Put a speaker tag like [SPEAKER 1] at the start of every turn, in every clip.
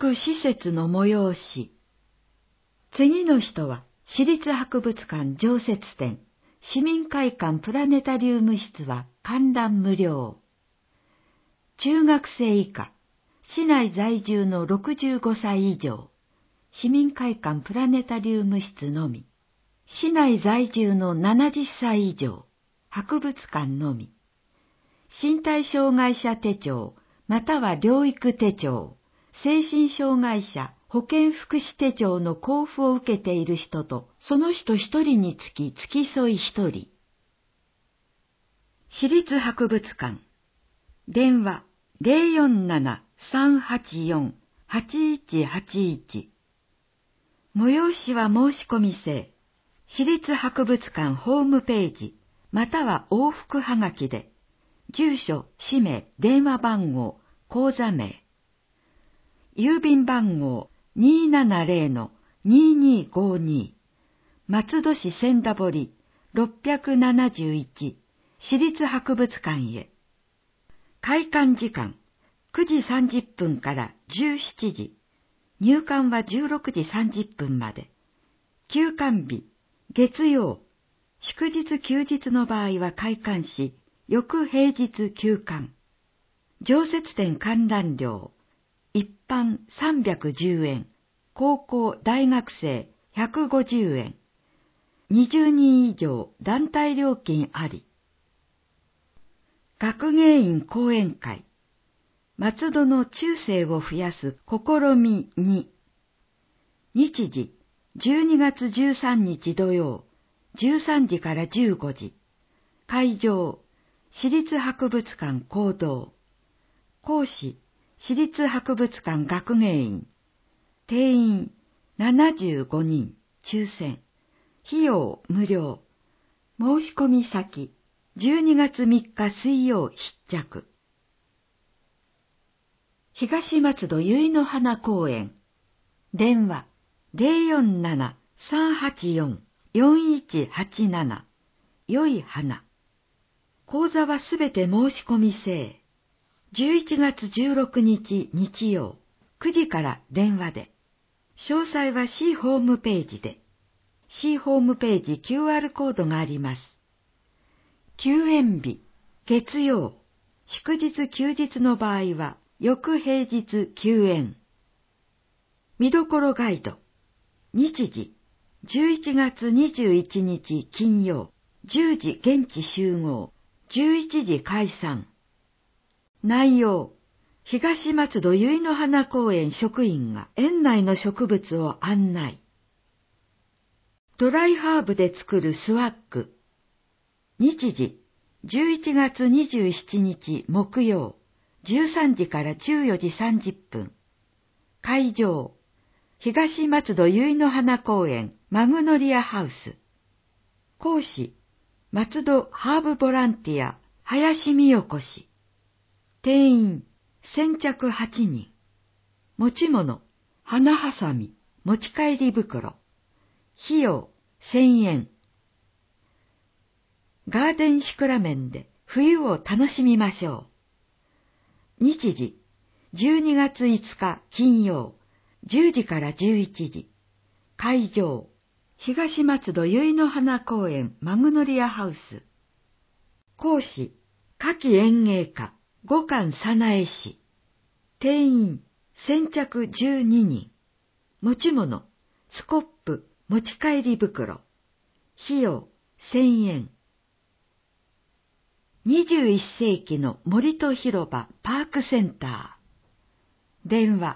[SPEAKER 1] 各施設の催し。次の人は、市立博物館常設展、市民会館プラネタリウム室は観覧無料。中学生以下、市内在住の65歳以上、市民会館プラネタリウム室のみ。市内在住の70歳以上、博物館のみ。身体障害者手帳、または療育手帳、精神障害者保健福祉手帳の交付を受けている人と、その人一人につき付き添い一人。市立博物館。電話047-384-8181。催しは申し込み制。市立博物館ホームページ、または往復はがきで、住所、氏名、電話番号、口座名。郵便番号270-2252、松戸市千駄堀671、市立博物館へ。開館時間9時30分から17時、入館は16時30分まで。休館日、月曜、祝日休日の場合は開館し、翌平日休館。常設展観覧料、一般310円、高校・大学生150円、20人以上団体料金あり。学芸員講演会、松戸の中世を増やす試み2。日時、12月13日土曜、13時から15時。会場、市立博物館講堂。講師、市立博物館学芸員。定員75人、抽選。費用無料。申し込み先、12月3日水曜必着。東松戸結の花公園。電話047-384-4187。よい花。講座はすべて申し込み制。11月16日日曜、9時から電話で。詳細は市ホームページで。市ホームページ QR コードがあります。休園日、月曜、祝日休日の場合は、翌平日休園。見どころガイド。日時、11月21日金曜、10時現地集合、11時解散。内容、東松戸結の花公園職員が園内の植物を案内。ドライハーブで作るスワッグ。日時、11月27日木曜、13時から14時30分。会場、東松戸結の花公園マグノリアハウス。講師、松戸ハーブボランティア林美代子氏。定員、先着8人。持ち物、花はさみ、持ち帰り袋。費用、1000円。ガーデンシクラメンで冬を楽しみましょう。日時、12月5日金曜、10時から11時。会場、東松戸結の花公園マグノリアハウス。講師、夏季園芸家、五感早苗氏。定員、先着12人。持ち物、スコップ、持ち帰り袋。費用、1000円。21世紀の森と広場パークセンター。電話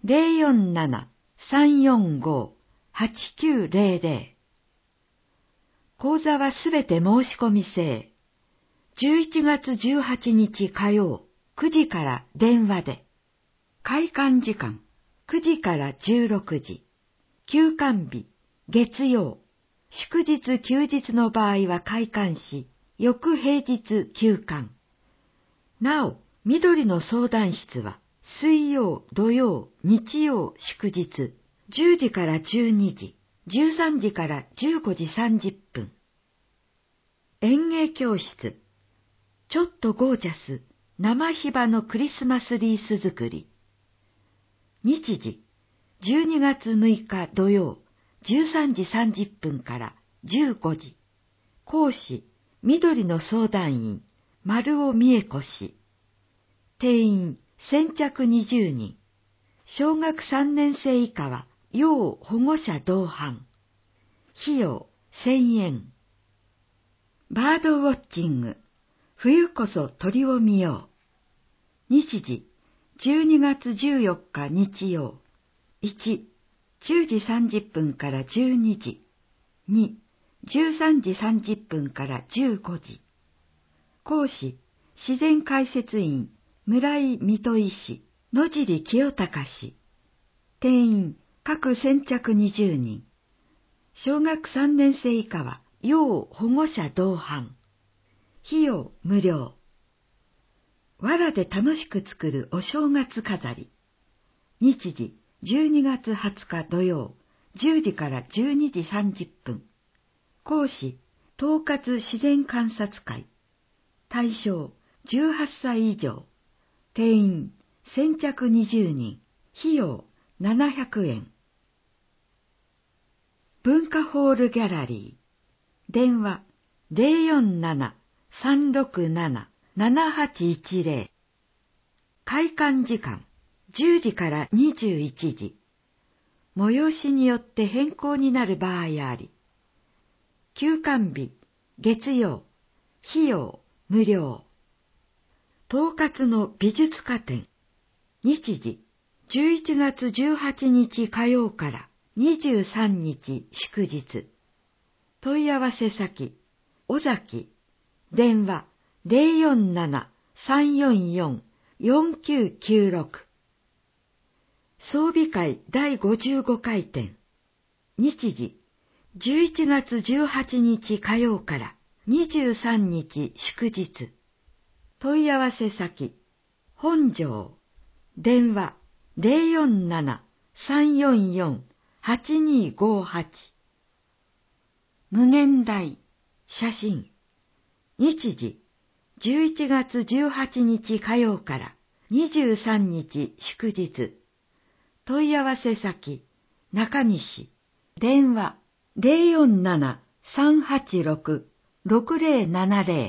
[SPEAKER 1] 047-345-8900。講座はすべて申し込み制。11月18日火曜、9時から電話で。開館時間9時から16時。休館日、月曜。祝日休日の場合は開館し、翌平日休館。なお、緑の相談室は、水曜、土曜、日曜、祝日、10時から12時、13時から15時30分。園芸教室。ちょっとゴージャス、生ヒバのクリスマスリース作り。 日時、12月6日土曜、13時30分から15時。講師、緑の相談員、丸尾美恵子氏。定員、先着20人。小学3年生以下は、要保護者同伴。費用、1000円。バードウォッチング。冬こそ鳥を見よう。日時、12月14日日曜。1、10時30分から12時。2、13時30分から15時。講師、自然解説員、村井水戸医師、野尻清隆氏。定員、各先着20人。小学3年生以下は、要保護者同伴。費用無料。藁で楽しく作るお正月飾り。日時、12月20日土曜、10時から12時30分。講師、統括自然観察会。対象、18歳以上。定員、先着20人。費用、700円。文化ホールギャラリー。電話、047-367-7810。開館時間、10時から21時。催しによって変更になる場合あり。休館日、月曜。費用、無料。統括の美術家展。日時、11月18日火曜から23日祝日。問い合わせ先、尾崎。電話、047-344-4996。装備会第55回展。日時、11月18日火曜から23日祝日。問い合わせ先、本庄。電話、047-344-8258。無限大、写真。日時、11月18日火曜から23日祝日。問い合わせ先、中西。電話、047-386-6070。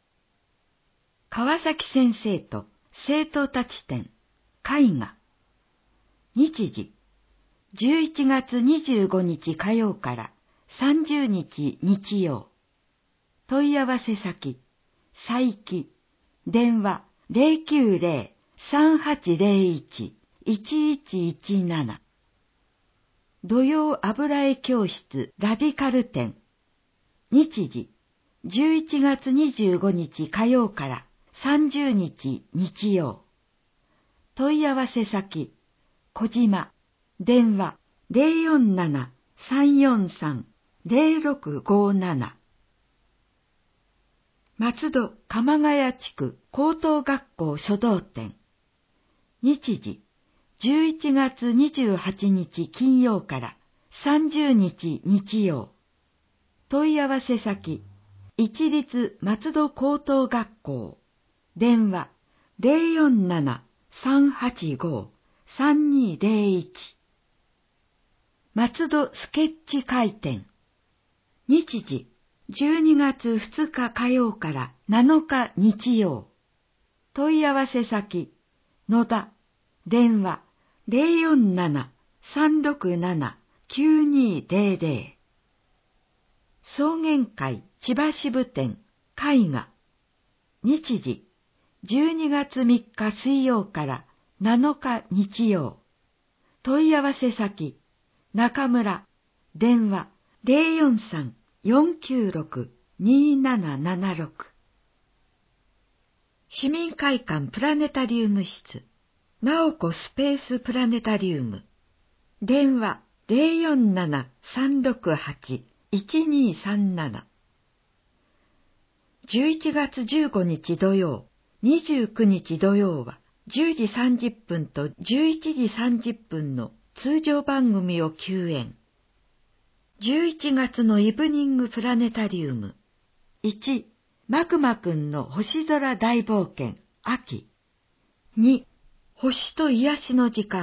[SPEAKER 1] 川崎先生と生徒たち展、絵画。日時、11月25日火曜から30日日曜。問い合わせ先、佐伯。電話、090-3801-1117。土曜油絵教室ラディカル展。日時、11月25日火曜から30日日曜。問い合わせ先、小島。電話、047-343-0657。松戸鎌ヶ谷地区高等学校書道展。日時、11月28日金曜から30日日曜。問い合わせ先、一律松戸高等学校。電話、047-385-3201。松戸スケッチ会展。日時、12月2日火曜から7日日曜。問い合わせ先、野田。電話、047-367-9200。草原会千葉支部展、絵画。日時、12月3日水曜から7日日曜。問い合わせ先、中村。電話、043-496-2776。市民会館プラネタリウム室、直子スペースプラネタリウム。電話、047-368-1237。11月15日土曜、29日土曜は10時30分と11時30分の通常番組を休演。11月のイブニングプラネタリウム。1、マクマくんの星空大冒険、秋。2、星と癒しの時間、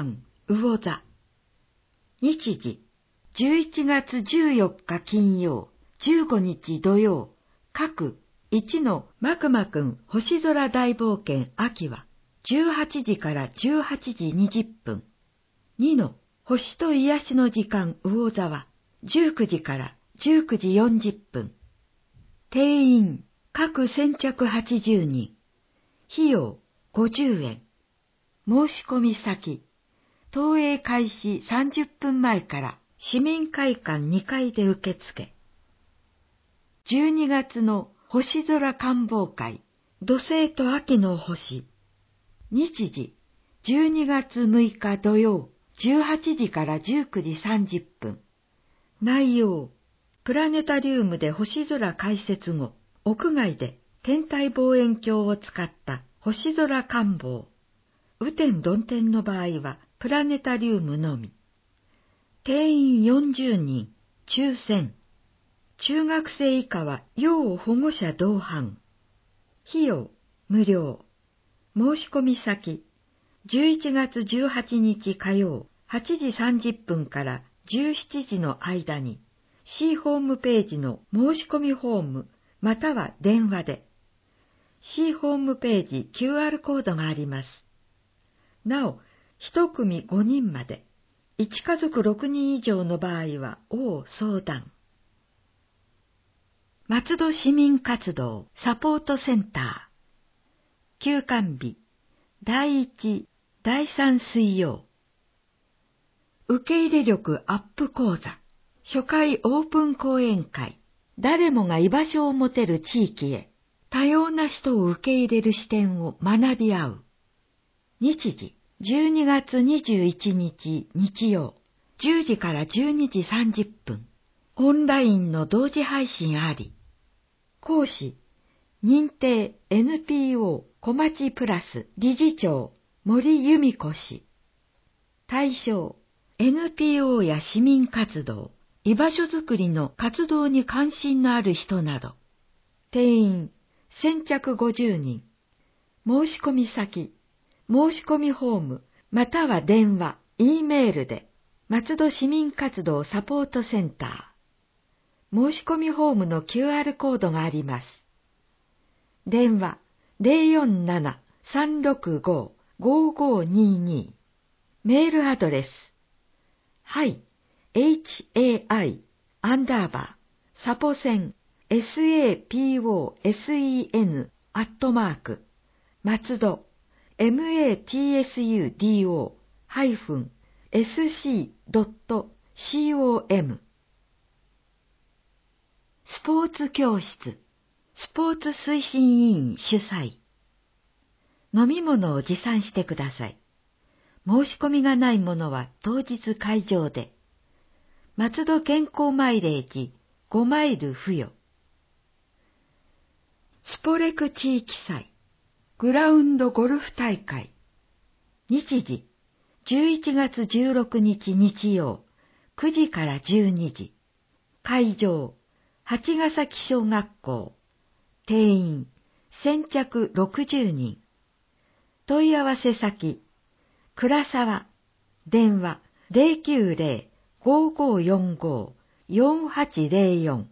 [SPEAKER 1] 魚座。日時、11月14日金曜、15日土曜、各1のマクマくん星空大冒険秋は、18時から18時20分。2の星と癒しの時間魚座は、19時から19時40分。定員、各先着80人。費用、50円。申し込み先、投影開始30分前から市民会館2階で受付。12月の星空観望会、土星と秋の星。日時、12月6日土曜、18時から19時30分。内容、プラネタリウムで星空解説後、屋外で天体望遠鏡を使った星空観望。雨天曇天の場合はプラネタリウムのみ。定員40人、抽選。中学生以下は要保護者同伴。費用、無料。申し込み先、11月18日火曜、8時30分から17時の間に、C ホームページの申し込みフォーム、または電話で。C ホームページ QR コードがあります。なお、一組5人まで、1家族6人以上の場合は、相談。松戸市民活動サポートセンター。休館日、第1、第3水曜。受け入れ力アップ講座。初回オープン講演会。誰もが居場所を持てる地域へ。多様な人を受け入れる視点を学び合う。日時、12月21日日曜、10時から12時30分。オンラインの同時配信あり。講師、認定 NPO 小町プラス理事長森由美子氏。対象、NPO や市民活動、居場所づくりの活動に関心のある人など。定員、先着50人。申し込み先、申し込みフォーム、または電話、Eメールで、松戸市民活動サポートセンター。申し込みフォームの QR コードがあります。電話、047-365-5522。メールアドレス、はい、HAI、サポセン、SAPOSEN、松戸、matsudo-sc.com。スポーツ教室、スポーツ推進委員主催。飲み物を持参してください。申し込みがないものは当日会場で。松戸健康マイレージ5マイル付与。スポレク地域祭、グラウンドゴルフ大会。日時、11月16日日曜、9時から12時。会場、八ヶ崎小学校。定員、先着60人。問い合わせ先、倉沢、電話090-5545-4804。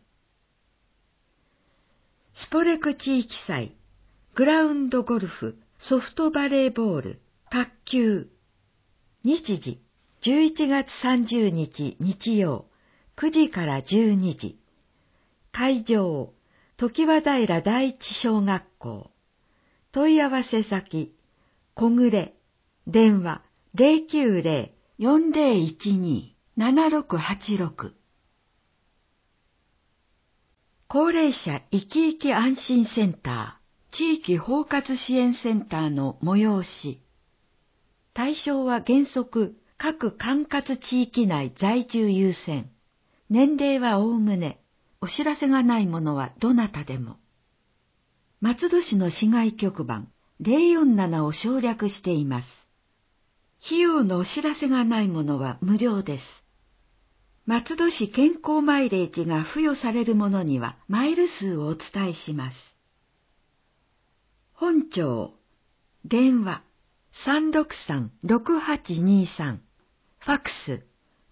[SPEAKER 1] スポレク地域祭、グラウンドゴルフ、ソフトバレーボール、卓球。日時、11月30日日曜、9時から12時。会場、常盤平第一小学校。問い合わせ先、小暮、電話090-4012-7686。高齢者生き生き安心センター、地域包括支援センターの催し。対象は原則各管轄地域内在住優先。年齢はおおむね、お知らせがないものはどなたでも。松戸市の市外局番047を省略しています。費用のお知らせがないものは無料です。松戸市健康マイレージが付与されるものにはマイル数をお伝えします。本庁、電話363-6823、 ファクス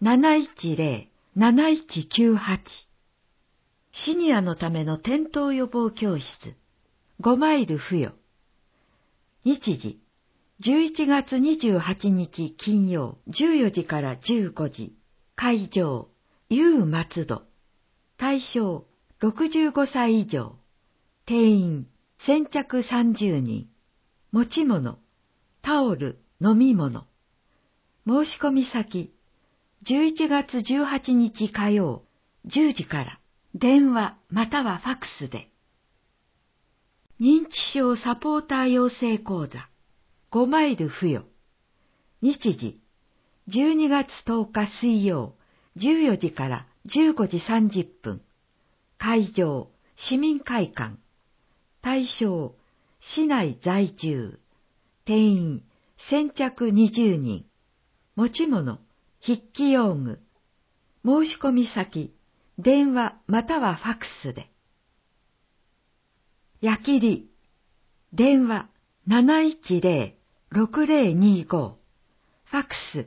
[SPEAKER 1] 710-7198。シニアのための転倒予防教室、5マイル付与。日時、11月28日金曜14時から15時。会場、U松戸。対象、65歳以上。定員、先着30人。持ち物、タオル、飲み物。申し込み先、11月18日火曜10時から電話またはファクスで。認知症サポーター養成講座5マイル付与。日時、12月10日水曜14時から15時30分。会場、市民会館。対象、市内在住。定員、先着20人。持ち物、筆記用具。申し込み先、電話またはファクスで。矢切、電話710-6025。ファクス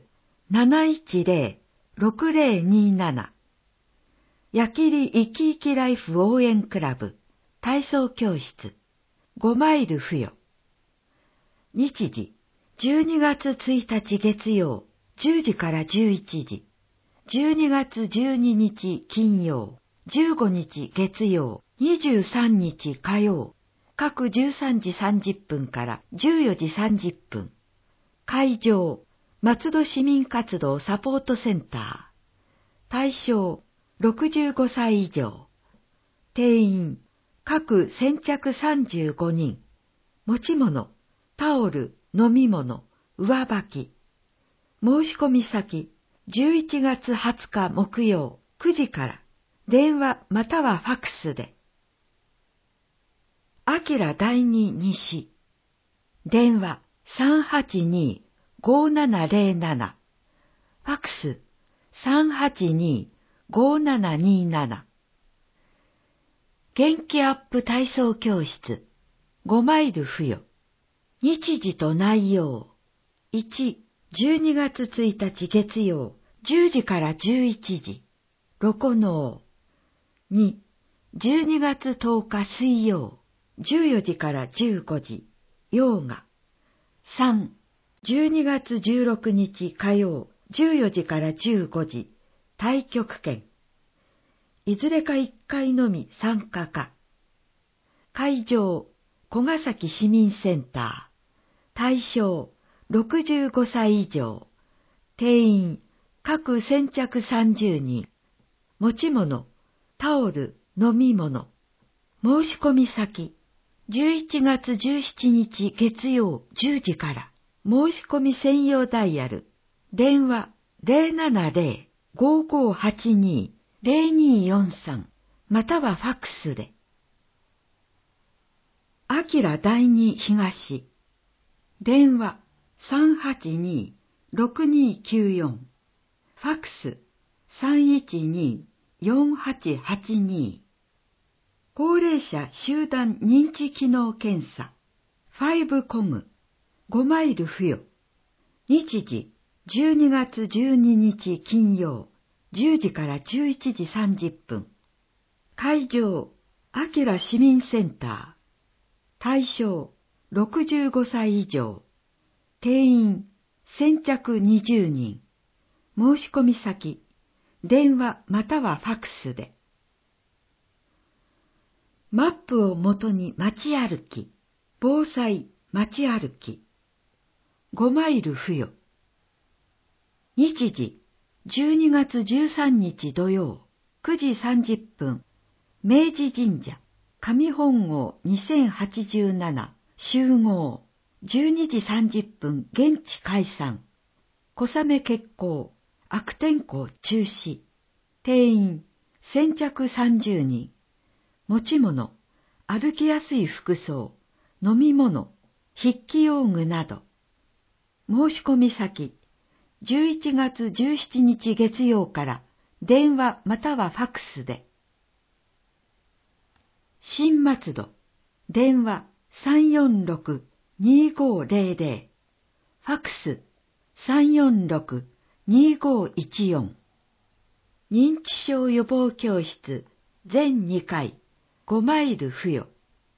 [SPEAKER 1] 710-6027。矢切いきいきライフ応援クラブ体操教室5マイル付与。日時、12月1日月曜10時から11時。12月12日金曜、15日月曜、23日火曜、各13時30分から14時30分。会場、松戸市民活動サポートセンター。対象、65歳以上。定員、各先着35人。持ち物、タオル、飲み物、上履き。申し込み先、11月20日木曜9時から電話またはファクスで。あきら第二西。電話382-5707。ファクス382-5727。元気アップ体操教室5マイル付与。日時と内容。1、12月1日月曜10時から11時。ロコノー。2、12月10日水曜14時から15時。ヨーガ。3、12月16日火曜14時から15時。太極拳。いずれか1回のみ参加か。会場、小ヶ崎市民センター。対象、65歳以上。定員、各先着30人。持ち物、タオル、飲み物。申し込み先、11月17日月曜10時から。申し込み専用ダイヤル。電話070-5582-0243またはファックスで。あきら第二東。電話382-6294。ファックス312-4882。高齢者集団認知機能検査。5コム。5マイル付与。日時、12月12日金曜、10時から11時30分。会場、あきら市民センター。対象、65歳以上。定員、先着20人。申し込み先、電話またはファクスで。マップをもとに街歩き、防災街歩き。5マイル付与。日時、12月13日土曜、9時30分、明治神社、上本郷2087、集合、12時30分、現地解散、小雨決行、悪天候中止、定員、先着30人、持ち物、歩きやすい服装、飲み物、筆記用具など。申し込み先、11月17日月曜から電話またはファクスで。新松戸、電話346-2500、ファクス 2514。認知症予防教室全2回5マイル付与。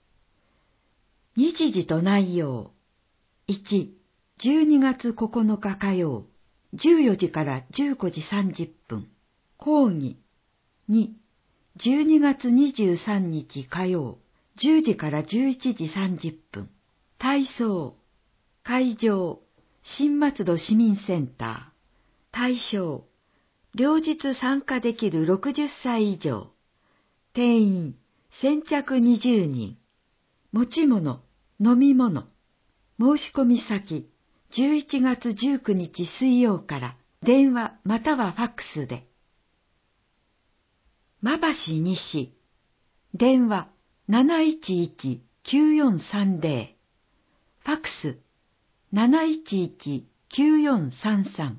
[SPEAKER 1] 日時と内容。1、12月9日火曜、14時から15時30分。講義。2、12月23日火曜、10時から11時30分。体操。会場、新松戸市民センター。対象、両日参加できる60歳以上。定員、先着20人。持ち物、飲み物。申し込み先、11月19日水曜から電話またはファックスで。馬橋西、電話711-9430、ファックス711-9433。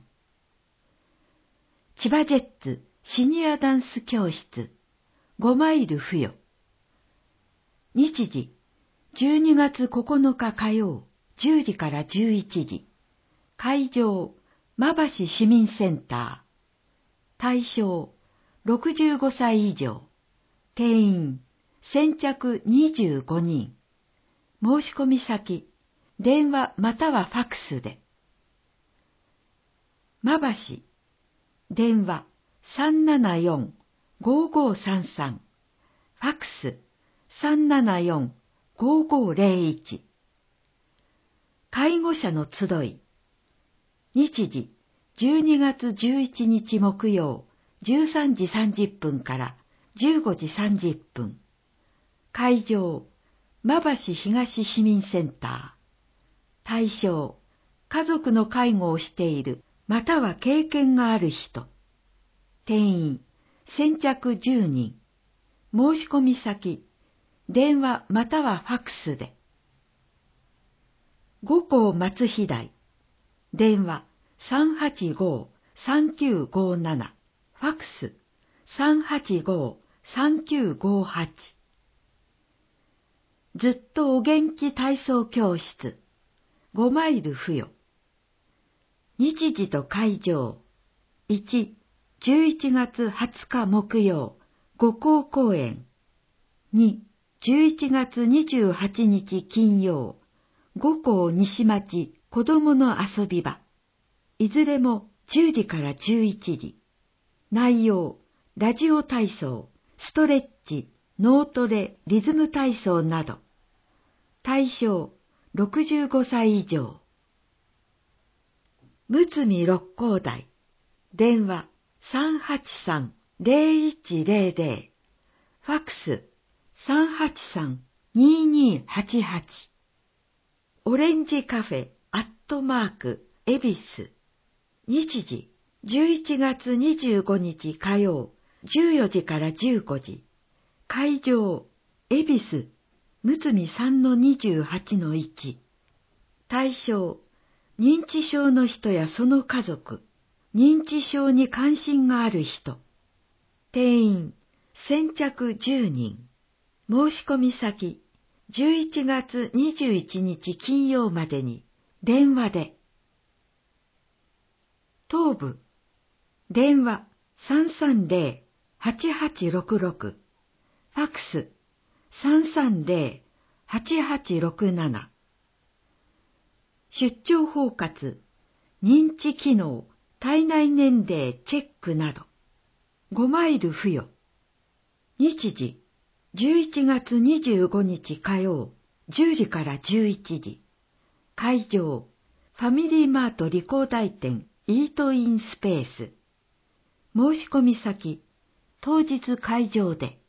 [SPEAKER 1] 千葉ジェッツシニアダンス教室5マイル付与。日時、12月9日火曜、10時から11時。会場、馬橋市民センター。対象、65歳以上。定員、先着25人。申し込み先、電話またはファックスで。馬橋、電話374-5533、ファックス374-5501。介護者の集い。日時、12月11日木曜、13時30分から15時30分。会場、馬橋東市民センター。対象、家族の介護をしている、または経験がある人。定員、先着10人。申し込み先、電話またはファックスで。五校松飛台。電話385-3957。ファックス385-3958。ずっとお元気体操教室5マイル付与。日時と会場。1、11月20日木曜、五校公演。2、11月28日金曜、五校西町子どもの遊び場。いずれも10時から11時。内容、ラジオ体操、ストレッチ、脳トレ、リズム体操など。対象、65歳以上。むつみ六甲台。電話383-0100。ファックス383-2288。オレンジカフェ恵比寿。日時、11月25日火曜、14時から15時。会場、恵比寿、むつみ 3-28-1。対象、認知症の人やその家族、認知症に関心がある人。定員、先着10人。申し込み先、11月21日金曜までに、電話で。東部、電話330-8866。ファックス330-8867。出張包括、認知機能、体内年齢チェックなど。5マイル付与。日時、11月25日火曜、10時から11時。会場、ファミリーマート理工大店イートインスペース。申し込み先、当日会場で。